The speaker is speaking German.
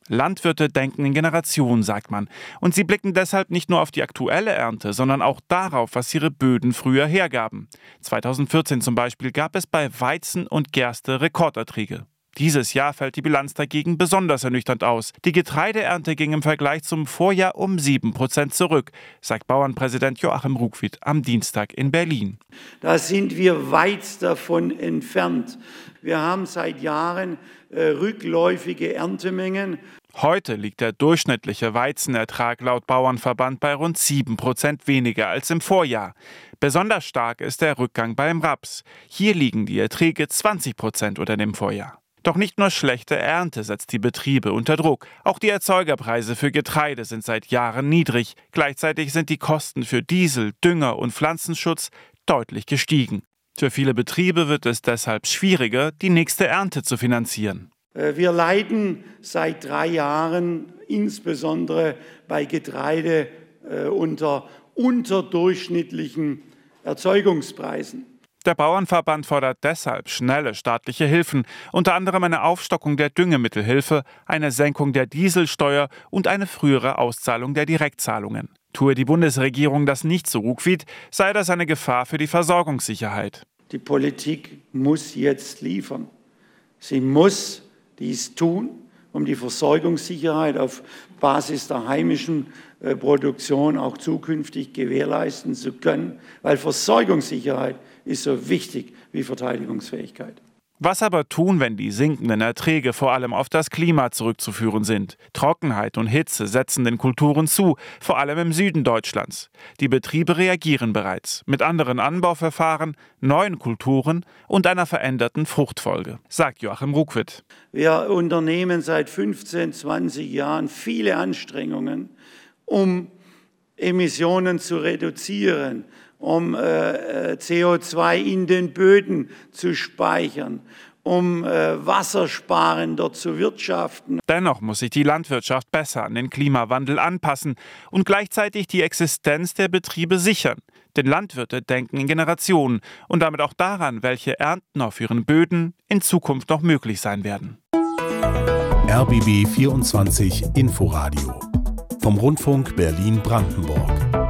Landwirte denken in Generationen, sagt man. Und sie blicken deshalb nicht nur auf die aktuelle Ernte, sondern auch darauf, was ihre Böden früher hergaben. 2014 zum Beispiel gab es bei Weizen und Gerste Rekorderträge. Dieses Jahr fällt die Bilanz dagegen besonders ernüchternd aus. Die Getreideernte ging im Vergleich zum Vorjahr um 7% zurück, sagt Bauernpräsident Joachim Ruckwied am Dienstag in Berlin. Da sind wir weit davon entfernt. Wir haben seit Jahren rückläufige Erntemengen. Heute liegt der durchschnittliche Weizenertrag laut Bauernverband bei rund 7% weniger als im Vorjahr. Besonders stark ist der Rückgang beim Raps. Hier liegen die Erträge 20% unter dem Vorjahr. Doch nicht nur schlechte Ernte setzt die Betriebe unter Druck. Auch die Erzeugerpreise für Getreide sind seit Jahren niedrig. Gleichzeitig sind die Kosten für Diesel, Dünger und Pflanzenschutz deutlich gestiegen. Für viele Betriebe wird es deshalb schwieriger, die nächste Ernte zu finanzieren. Wir leiden seit 3 Jahren insbesondere bei Getreide unter unterdurchschnittlichen Erzeugungspreisen. Der Bauernverband fordert deshalb schnelle staatliche Hilfen, unter anderem eine Aufstockung der Düngemittelhilfe, eine Senkung der Dieselsteuer und eine frühere Auszahlung der Direktzahlungen. Tue die Bundesregierung das nicht, so Ruckwied, sei das eine Gefahr für die Versorgungssicherheit. Die Politik muss jetzt liefern. Sie muss dies tun, um die Versorgungssicherheit auf Basis der heimischen Produktion auch zukünftig gewährleisten zu können, weil Versorgungssicherheit ist so wichtig wie Verteidigungsfähigkeit. Was aber tun, wenn die sinkenden Erträge vor allem auf das Klima zurückzuführen sind? Trockenheit und Hitze setzen den Kulturen zu, vor allem im Süden Deutschlands. Die Betriebe reagieren bereits mit anderen Anbauverfahren, neuen Kulturen und einer veränderten Fruchtfolge, sagt Joachim Ruckwied. Wir unternehmen seit 15, 20 Jahren viele Anstrengungen, um Emissionen zu reduzieren, um CO2 in den Böden zu speichern, um wassersparender zu wirtschaften. Dennoch muss sich die Landwirtschaft besser an den Klimawandel anpassen und gleichzeitig die Existenz der Betriebe sichern. Denn Landwirte denken in Generationen und damit auch daran, welche Ernten auf ihren Böden in Zukunft noch möglich sein werden. RBB 24 Inforadio vom Rundfunk Berlin-Brandenburg.